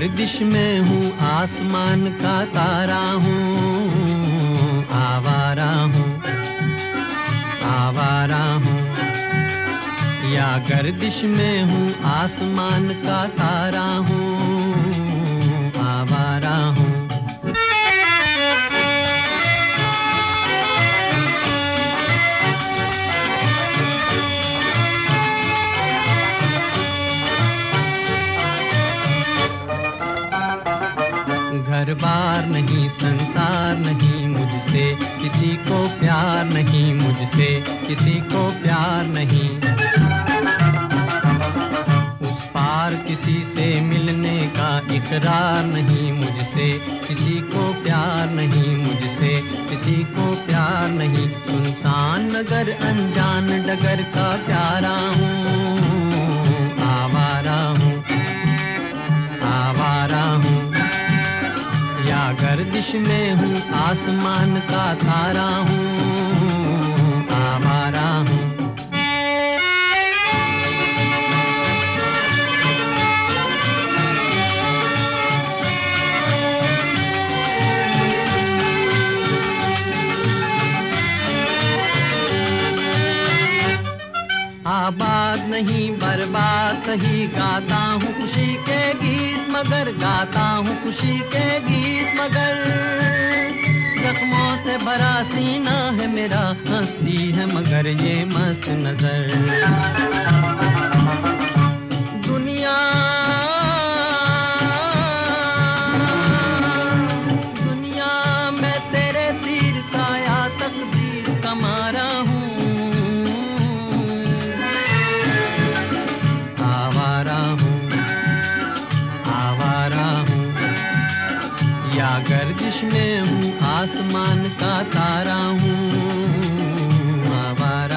गर्दिश में हूँ, आसमान का तारा हूँ, आवारा हूँ, आवारा हूँ। या गर्दिश में हूँ, आसमान का तारा हूँ, आवारा हूँ। घर बार नहीं, संसार नहीं, मुझसे किसी को प्यार नहीं, मुझसे किसी को प्यार नहीं। उस पार किसी से मिलने का इकरार नहीं, मुझसे किसी को प्यार नहीं, मुझसे किसी को प्यार नहीं। सुनसान नगर, अनजान डगर का प्यारा हूँ, आवारा हूँ, आवारा हूँ। या गर्दिश में हूँ, आसमान का तारा हूँ, आवारा हूँ। आबाद नहीं, बर्बाद सही, गाता हूँ खुशी के गीत मगर, गाता हूँ खुशी के गीत मगर। जख्मों से भरा सीना है मेरा, हंसती है मगर ये मस्त नजर। दुनिया दुनिया मैं तेरे तीर का या तकदीर का मारा हूँ, या गर्दिश में हूँ, आसमान का तारा हूँ, आवारा।